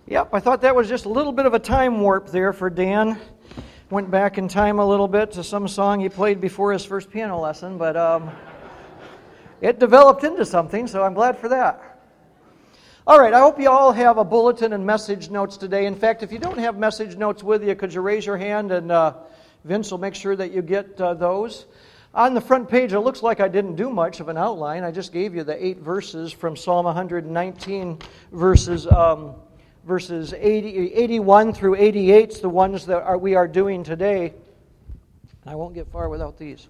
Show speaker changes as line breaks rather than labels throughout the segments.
Yep, I thought that was just a little bit of a time warp there for Dan. Went back in time a little bit to some song he played before his first piano lesson, but it developed into something, so I'm glad for that. All right, I hope you all have a bulletin and message notes today. In fact, if you don't have message notes with you, could you raise your hand, and Vince will make sure that you get those. On the front page, it looks like I didn't do much of an outline. I just gave you the 8 verses from Psalm 119, verses 81 through 88, the ones that we are doing today. I won't get far without these.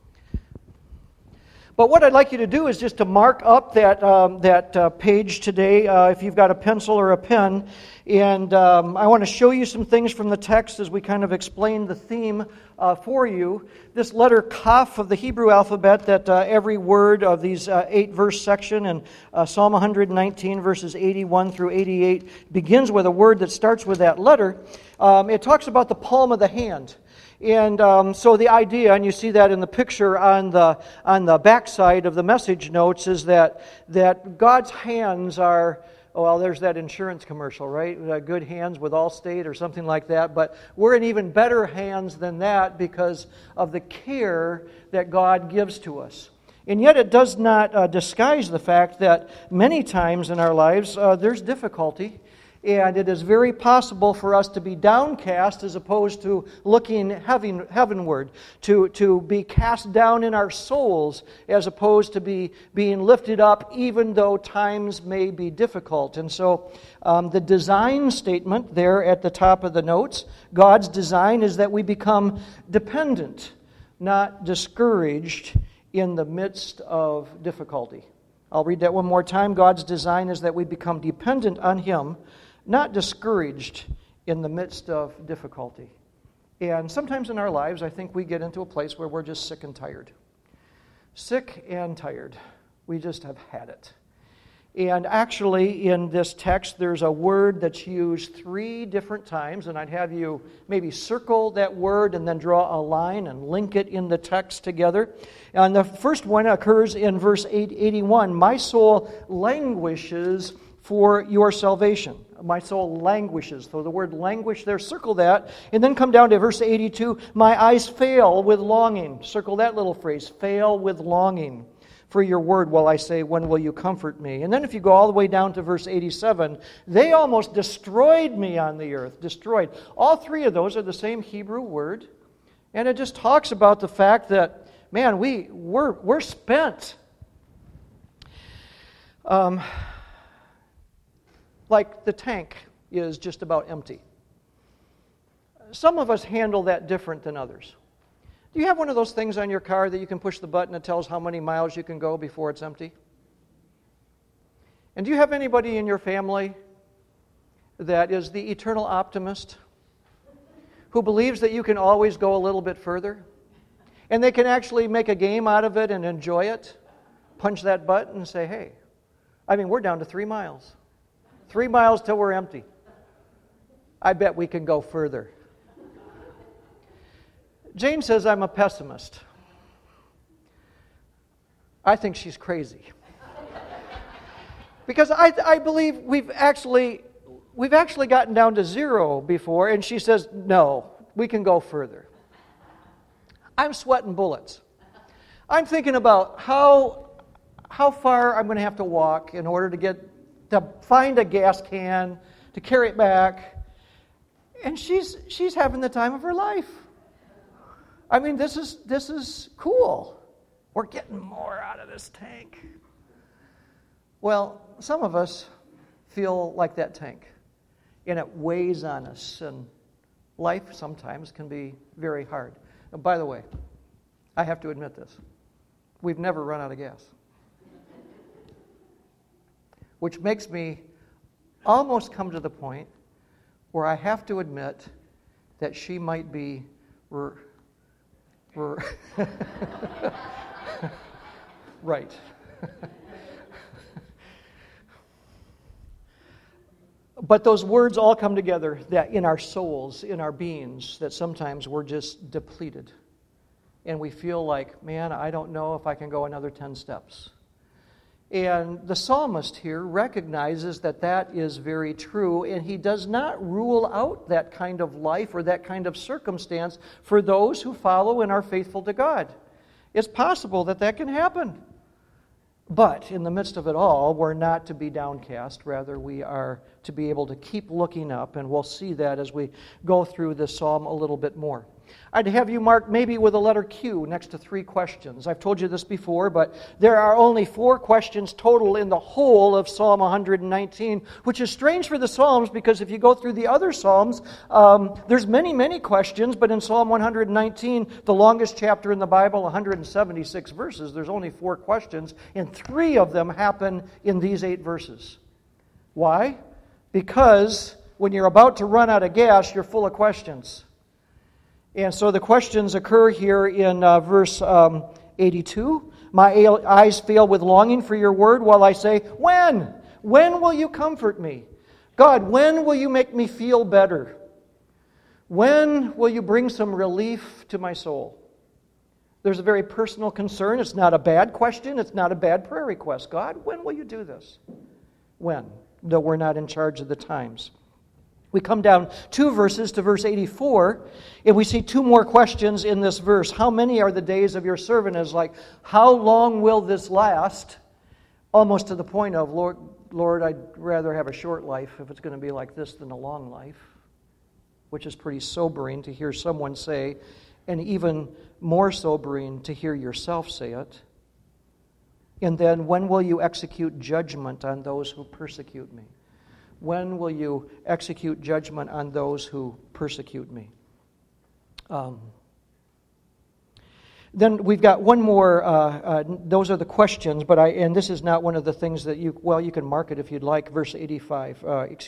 But what I'd like you to do is just to mark up that page today, if you've got a pencil or a pen. And I want to show you some things from the text as we kind of explain the theme for you. This letter Kaf of the Hebrew alphabet, that every word of these 8-verse section in Psalm 119, verses 81 through 88, begins with a word that starts with that letter. It talks about the palm of the hand. And so the idea, and you see that in the picture on the backside of the message notes, is that God's hands are, well, there's that insurance commercial, right? Good hands with Allstate or something like that. But we're in even better hands than that because of the care that God gives to us. And yet it does not disguise the fact that many times in our lives there's difficulty. And it is very possible for us to be downcast as opposed to looking heavenward, to be cast down in our souls as opposed to being lifted up even though times may be difficult. And so the design statement there at the top of the notes, God's design is that we become dependent, not discouraged in the midst of difficulty. I'll read that one more time. God's design is that we become dependent on Him, not discouraged in the midst of difficulty. And sometimes in our lives, I think we get into a place where we're just sick and tired. Sick and tired. We just have had it. And actually, in this text, there's a word that's used 3 different times, and I'd have you maybe circle that word and then draw a line and link it in the text together. And the first one occurs in verse 81. My soul languishes for your salvation. My soul languishes. So the word languish there, circle that. And then come down to verse 82. My eyes fail with longing. Circle that little phrase, fail with longing for your word while I say, when will you comfort me? And then if you go all the way down to verse 87, they almost destroyed me on the earth. Destroyed. All 3 of those are the same Hebrew word. And it just talks about the fact that, man, we're spent. Like the tank is just about empty. Some of us handle that different than others. Do you have one of those things on your car that you can push the button that tells how many miles you can go before it's empty? And do you have anybody in your family that is the eternal optimist who believes that you can always go a little bit further? And they can actually make a game out of it and enjoy it? Punch that button and say, hey, we're down to 3 miles. 3 miles till we're empty. I bet we can go further. Jane says I'm a pessimist. I think she's crazy. Because I believe we've actually gotten down to 0 before, and she says, no, we can go further. I'm sweating bullets. I'm thinking about how far I'm going to have to walk in order to find a gas can, to carry it back. And she's having the time of her life. This is cool. We're getting more out of this tank. Well, some of us feel like that tank, and it weighs on us, and life sometimes can be very hard. And by the way, I have to admit this. We've never run out of gas. Which makes me almost come to the point where I have to admit that she might be right. But those words all come together that in our souls, in our beings, that sometimes we're just depleted. And we feel like, man, I don't know if I can go another 10 steps. And the psalmist here recognizes that that is very true, and he does not rule out that kind of life or that kind of circumstance for those who follow and are faithful to God. It's possible that that can happen. But in the midst of it all, we're not to be downcast. Rather, we are to be able to keep looking up, and we'll see that as we go through this psalm a little bit more. I'd have you mark maybe with a letter Q next to 3 questions. I've told you this before, but there are only 4 questions total in the whole of Psalm 119, which is strange for the Psalms because if you go through the other Psalms, there's many questions, but in Psalm 119, the longest chapter in the Bible, 176 verses, there's only 4 questions, and 3 of them happen in these 8 verses. Why? Because when you're about to run out of gas, you're full of questions. And so the questions occur here in verse 82. My eyes fail with longing for your word while I say, when? When will you comfort me? God, when will you make me feel better? When will you bring some relief to my soul? There's a very personal concern. It's not a bad question. It's not a bad prayer request. God, when will you do this? When? Though we're not in charge of the times. We come down 2 verses to verse 84, and we see 2 more questions in this verse. How many are the days of your servant? Is like, how long will this last? Almost to the point of, Lord, I'd rather have a short life if it's going to be like this than a long life, which is pretty sobering to hear someone say, and even more sobering to hear yourself say it. And then, when will you execute judgment on those who persecute me? When will you execute judgment on those who persecute me? Then we've got one more. Those are the questions, and this is not one of the things that you can mark it if you'd like. Verse 85.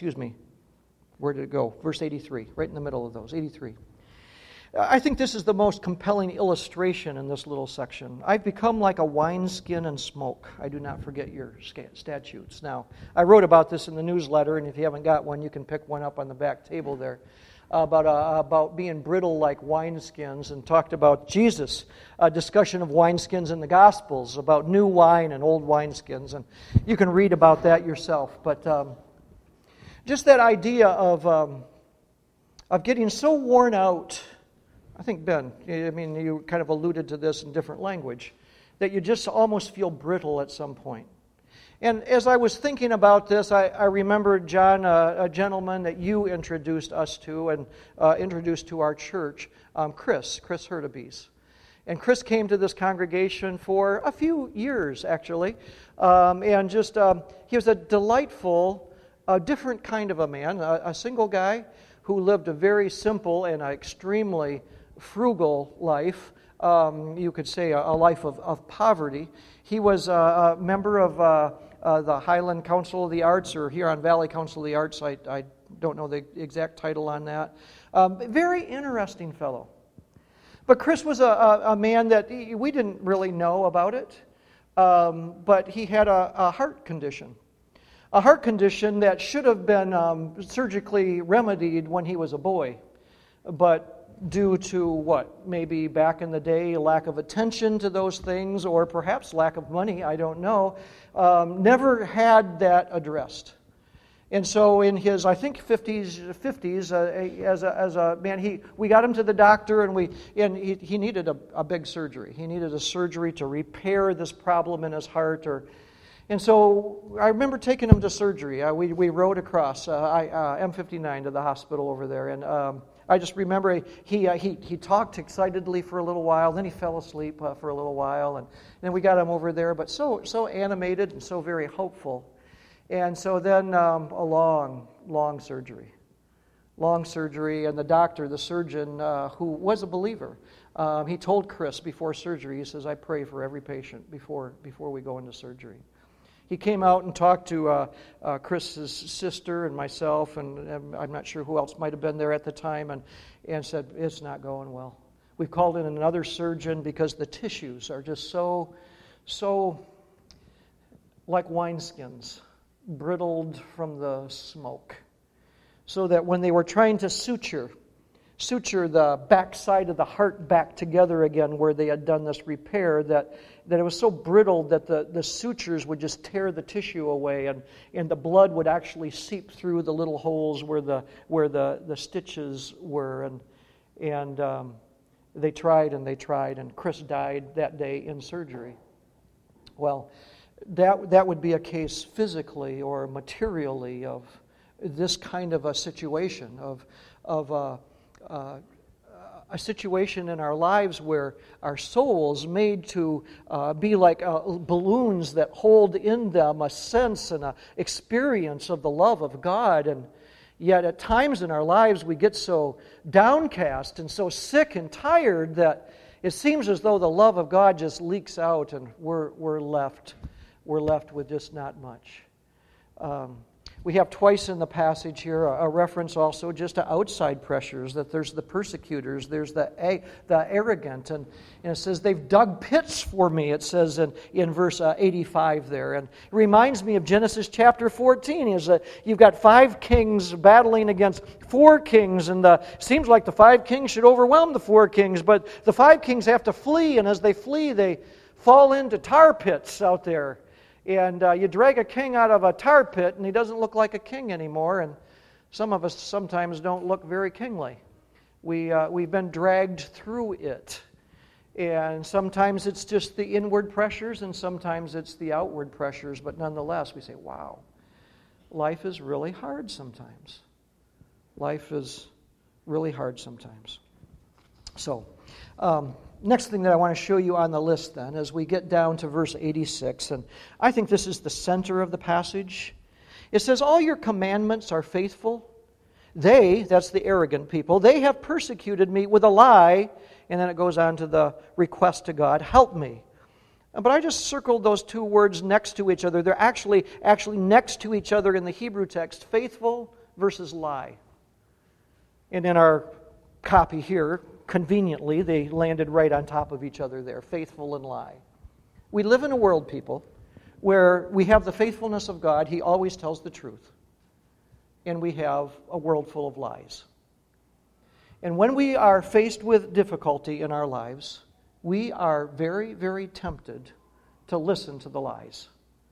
Where did it go? Verse 83, right in the middle of those. 83. I think this is the most compelling illustration in this little section. I've become like a wineskin in smoke. I do not forget your statutes. Now, I wrote about this in the newsletter, and if you haven't got one, you can pick one up on the back table there, about being brittle like wineskins, and talked about Jesus, a discussion of wineskins in the Gospels, about new wine and old wineskins, and you can read about that yourself. But just that idea of getting so worn out. I think, Ben, you kind of alluded to this in different language, that you just almost feel brittle at some point. And as I was thinking about this, I remembered, John, a gentleman that you introduced us to and introduced to our church, Chris Hurtubise. And Chris came to this congregation for a few years, actually, and just he was a delightful, different kind of a man, a single guy who lived a very simple and extremely frugal life, you could say a life of poverty. He was a member of the Highland Council of the Arts, or Huron Valley Council of the Arts. I don't know the exact title on that. Very interesting fellow. But Chris was a man that we didn't really know about it, but he had a heart condition. A heart condition that should have been surgically remedied when he was a boy, but due to what? Maybe back in the day, lack of attention to those things, or perhaps lack of money, I don't know, never had that addressed. And so in his, I think, 50s, as a man, we got him to the doctor, and he needed a big surgery. He needed a surgery to repair this problem in his heart, and so I remember taking him to surgery. We rode across M59 to the hospital over there, and I just remember he talked excitedly for a little while, then he fell asleep for a little while, and then we got him over there, but so animated and so very hopeful. And so then a long surgery, and the doctor, the surgeon, who was a believer, he told Chris before surgery, he says, I pray for every patient before we go into surgery. He came out and talked to Chris's sister and myself, and I'm not sure who else might have been there at the time, and said, it's not going well. We've called in another surgeon because the tissues are just so like wineskins, brittled from the smoke. So that when they were trying to suture suture the backside of the heart back together again where they had done this repair, that it was so brittle that the sutures would just tear the tissue away, and the blood would actually seep through the little holes where the stitches were. And they tried, and Chris died that day in surgery. Well, that would be a case physically or materially of this kind of a situation, of a situation in our lives where our souls made to be like balloons that hold in them a sense and an experience of the love of God. And yet at times in our lives we get so downcast and so sick and tired that it seems as though the love of God just leaks out, and we're left with just not much. We have twice in the passage here a reference also just to outside pressures, that there's the persecutors, there's the arrogant, and it says they've dug pits for me, it says in verse 85 there. And it reminds me of Genesis chapter 14, is that you've got 5 kings battling against 4 kings, and it seems like the 5 kings should overwhelm the 4 kings, but the 5 kings have to flee, and as they flee, they fall into tar pits out there. And you drag a king out of a tar pit, and he doesn't look like a king anymore. And some of us sometimes don't look very kingly. We've been dragged through it. And sometimes it's just the inward pressures, and sometimes it's the outward pressures. But nonetheless, we say, wow, life is really hard sometimes. Life is really hard sometimes. So, next thing that I want to show you on the list then, as we get down to verse 86, and I think this is the center of the passage. It says, all your commandments are faithful. They, that's the arrogant people, they have persecuted me with a lie. And then it goes on to the request to God, help me. But I just circled those 2 words next to each other. They're actually next to each other in the Hebrew text, faithful versus lie. And in our copy here, conveniently, they landed right on top of each other there, faithful and lie. We live in a world, people, where we have the faithfulness of God. He always tells the truth. And we have a world full of lies. And when we are faced with difficulty in our lives, we are very, very tempted to listen to the lies,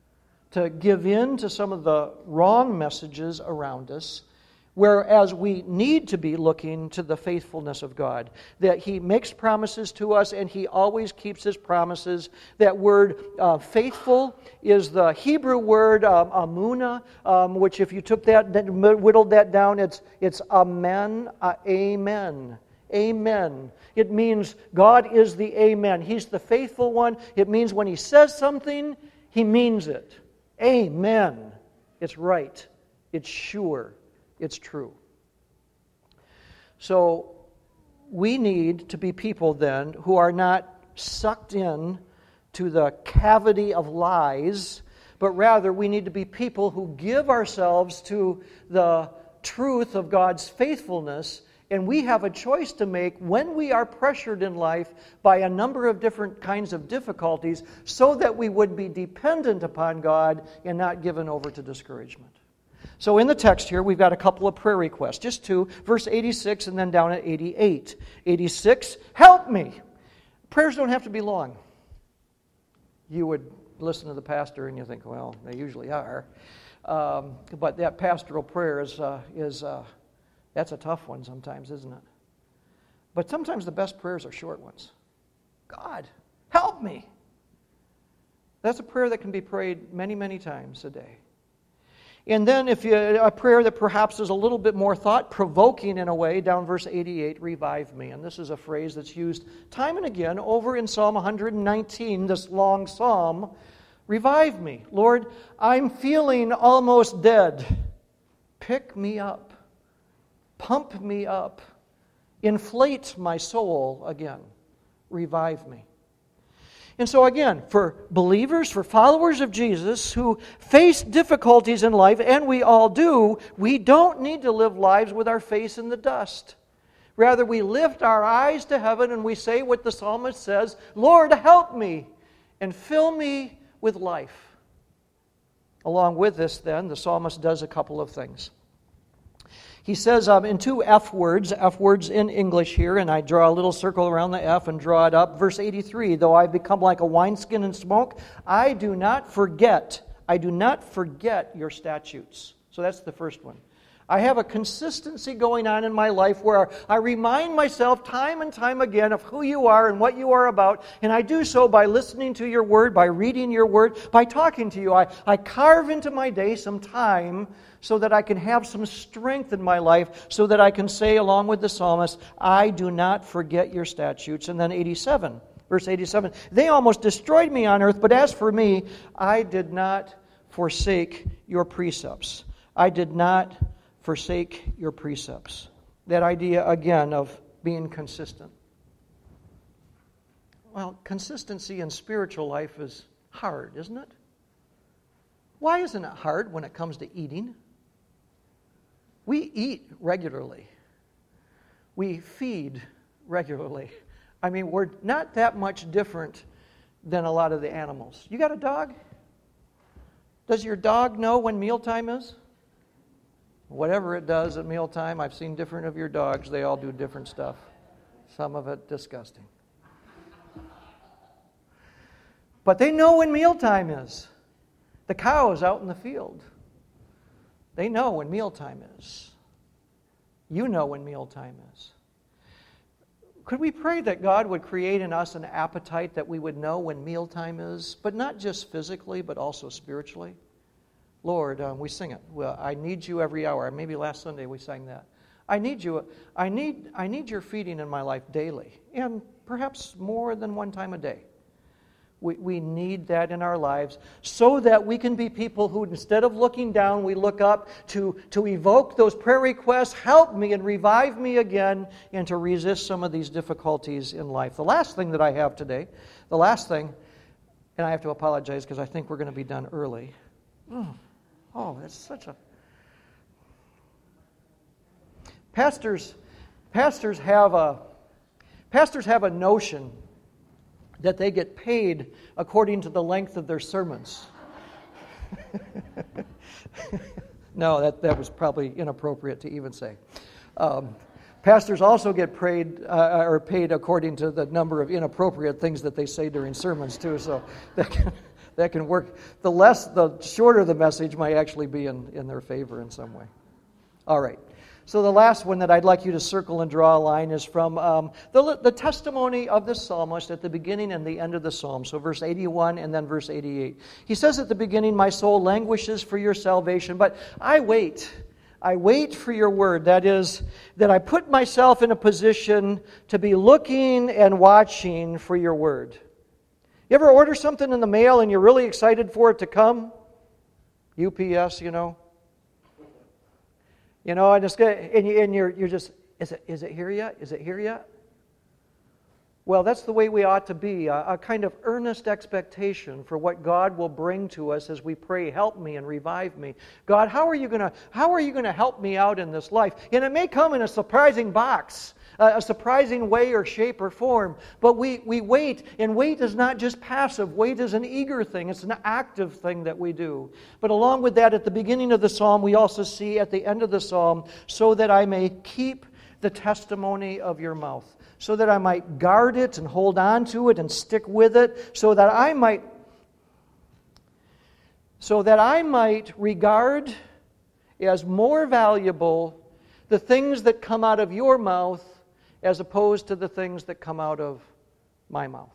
to give in to some of the wrong messages around us, whereas we need to be looking to the faithfulness of God, that He makes promises to us and He always keeps His promises. That word faithful is the Hebrew word amunah, which if you took that, whittled that down, it's amen, amen. Amen. It means God is the amen. He's the faithful one. It means when He says something, He means it. Amen. It's right. It's sure. It's true. So we need to be people then who are not sucked in to the cavity of lies, but rather we need to be people who give ourselves to the truth of God's faithfulness. And we have a choice to make when we are pressured in life by a number of different kinds of difficulties, so that we would be dependent upon God and not given over to discouragement. So in the text here, we've got a couple of prayer requests, just 2, verse 86 and then down at 88. 86, help me. Prayers don't have to be long. You would listen to the pastor and you think, well, they usually are. But that pastoral prayer is that's a tough one sometimes, isn't it? But sometimes the best prayers are short ones. God, help me. That's a prayer that can be prayed many, many times a day. And then if a prayer that perhaps is a little bit more thought-provoking in a way, down verse 88, revive me. And this is a phrase that's used time and again over in Psalm 119, this long psalm. Revive me. Lord, I'm feeling almost dead. Pick me up. Pump me up. Inflate my soul again. Revive me. And so again, for believers, for followers of Jesus who face difficulties in life, and we all do, we don't need to live lives with our face in the dust. Rather, we lift our eyes to heaven and we say what the psalmist says, Lord, help me and fill me with life. Along with this, then, the psalmist does a couple of things. He says in two F words in English here, and I draw a little circle around the F and draw it up. Verse 83, though I become like a wineskin in smoke, I do not forget your statutes. So that's the first one. I have a consistency going on in my life where I remind myself time and time again of who you are and what you are about, and I do so by listening to your word, by reading your word, by talking to you. I carve into my day some time so that I can have some strength in my life, so that I can say, along with the psalmist, I do not forget your statutes. And then 87, verse 87, they almost destroyed me on earth, but as for me, I did not forsake your precepts. I did not forsake your precepts. That idea, again, of being consistent. Well, consistency in spiritual life is hard, isn't it? Why isn't it hard when it comes to eating? We eat regularly. We feed regularly. I mean, we're not that much different than a lot of the animals. You got a dog? Does your dog know when mealtime is? Whatever it does at mealtime, I've seen different of your dogs. They all do different stuff. Some of it disgusting. But they know when mealtime is. The cows out in the field, they know when mealtime is. You know when mealtime is. Could we pray that God would create in us an appetite that we would know when mealtime is, but not just physically, but also spiritually? Lord, we sing it. Well, I need you every hour. Maybe last Sunday we sang that. I need you. I need your feeding in my life daily, and perhaps more than one time a day. We need that in our lives so that we can be people who, instead of looking down, we look up to evoke those prayer requests, help me and revive me again, and to resist some of these difficulties in life. The last thing that I have today, and I have to apologize because I think we're going to be done early. Oh, that's such a... Pastors have a notion that they get paid according to the length of their sermons. No, that was probably inappropriate to even say. Pastors also get paid according to the number of inappropriate things that they say during sermons too. So that can work. The shorter the message might actually be in their favor in some way. All right. So the last one that I'd like you to circle and draw a line is from the testimony of the psalmist at the beginning and the end of the psalm. So verse 81 and then verse 88. He says at the beginning, my soul languishes for your salvation, but I wait for your word. That is, that I put myself in a position to be looking and watching for your word. You ever order something in the mail and you're really excited for it to come? UPS, and you're just, is it here yet? Is it here yet? Well, that's the way we ought to be, a kind of earnest expectation for what God will bring to us as we pray, help me and revive me. God, how are you going to help me out in this life? And it may come in a surprising box, a surprising way or shape or form, but we wait, and wait is not just passive. Wait is an eager thing. It's an active thing that we do. But along with that, at the beginning of the psalm, we also see at the end of the psalm, so that I may keep the testimony of your mouth, so that I might guard it and hold on to it and stick with it, so that I might regard as more valuable the things that come out of your mouth as opposed to the things that come out of my mouth.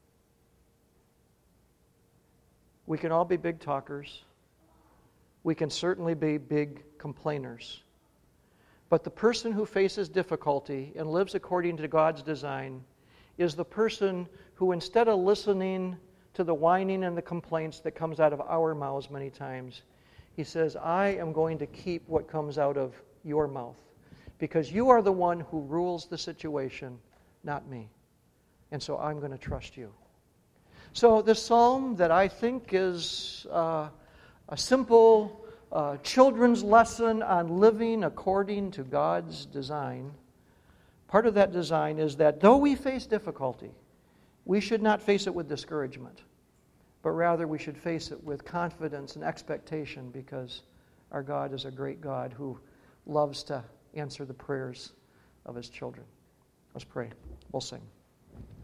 We can all be big talkers. We can certainly be big complainers. But the person who faces difficulty and lives according to God's design is the person who, instead of listening to the whining and the complaints that comes out of our mouths many times, he says, I am going to keep what comes out of your mouth, because you are the one who rules the situation, not me. And so I'm going to trust you. So this psalm that I think is a simple children's lesson on living according to God's design, part of that design is that though we face difficulty, we should not face it with discouragement, but rather we should face it with confidence and expectation, because our God is a great God who loves to answer the prayers of His children. Let's pray. We'll sing.